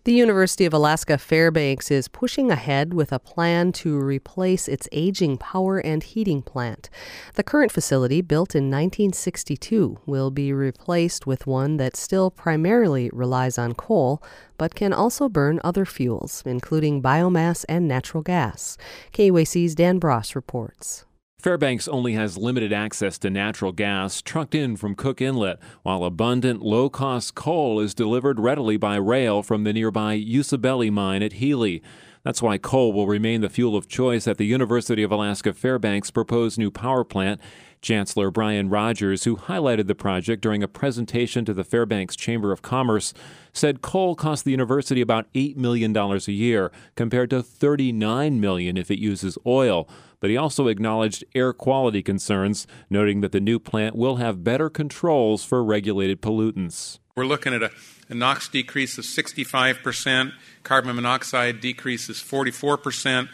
The University of Alaska Fairbanks is pushing ahead with a plan to replace its aging power and heating plant. The current facility, built in 1962, will be replaced with one that still primarily relies on coal, but can also burn other fuels, including biomass and natural gas. KUAC's Dan Bross reports. Fairbanks only has limited access to natural gas trucked in from Cook Inlet, while abundant, low-cost coal is delivered readily by rail from the nearby Usabelli mine at Healy. That's why coal will remain the fuel of choice at the University of Alaska Fairbanks' proposed new power plant. Chancellor Brian Rogers, who highlighted the project during a presentation to the Fairbanks Chamber of Commerce, said coal costs the university about $8 million a year, compared to $39 million if it uses oil. But he also acknowledged air quality concerns, noting that the new plant will have better controls for regulated pollutants. We're looking at a NOx decrease of 65%, carbon monoxide decreases 44%,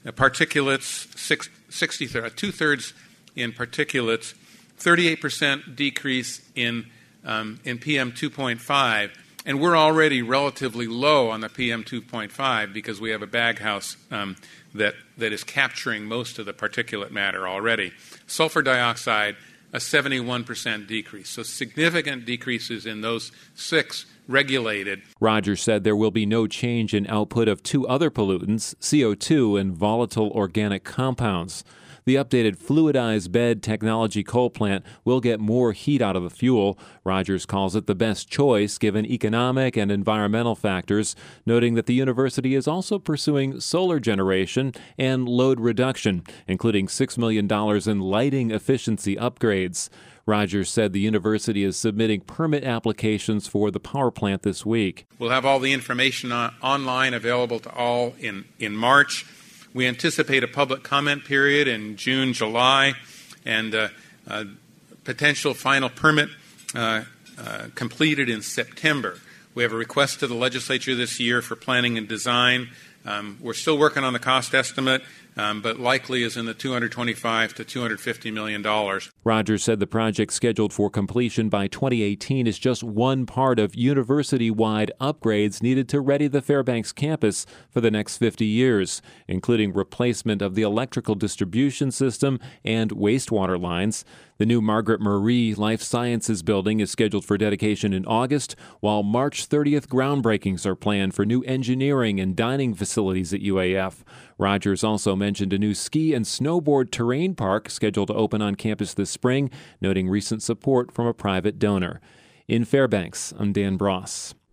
particulates two-thirds in particulates, 38% decrease in PM 2.5, and we're already relatively low on the PM 2.5 because we have a baghouse that is capturing most of the particulate matter already. Sulfur dioxide, a 71% decrease. So significant decreases in those six regulated. Rogers said there will be no change in output of two other pollutants, CO2 and volatile organic compounds. The updated fluidized bed technology coal plant will get more heat out of the fuel. Rogers calls it the best choice given economic and environmental factors, noting that the university is also pursuing solar generation and load reduction, including $6 million in lighting efficiency upgrades. Rogers said the university is submitting permit applications for the power plant this week. We'll have all the information online available to all in March. We anticipate a public comment period in June, July, and potential final permit completed in September. We have a request to the legislature this year for planning and design. We're still working on the cost estimate, but likely is in the $225 to $250 million. Rogers said the project scheduled for completion by 2018 is just one part of university-wide upgrades needed to ready the Fairbanks campus for the next 50 years, including replacement of the electrical distribution system and wastewater lines. The new Margaret Marie Life Sciences building is scheduled for dedication in August, while March 30th groundbreakings are planned for new engineering and dining facilities at UAF. Rogers also mentioned a new ski and snowboard terrain park scheduled to open on campus this spring, noting recent support from a private donor. In Fairbanks, I'm Dan Bross.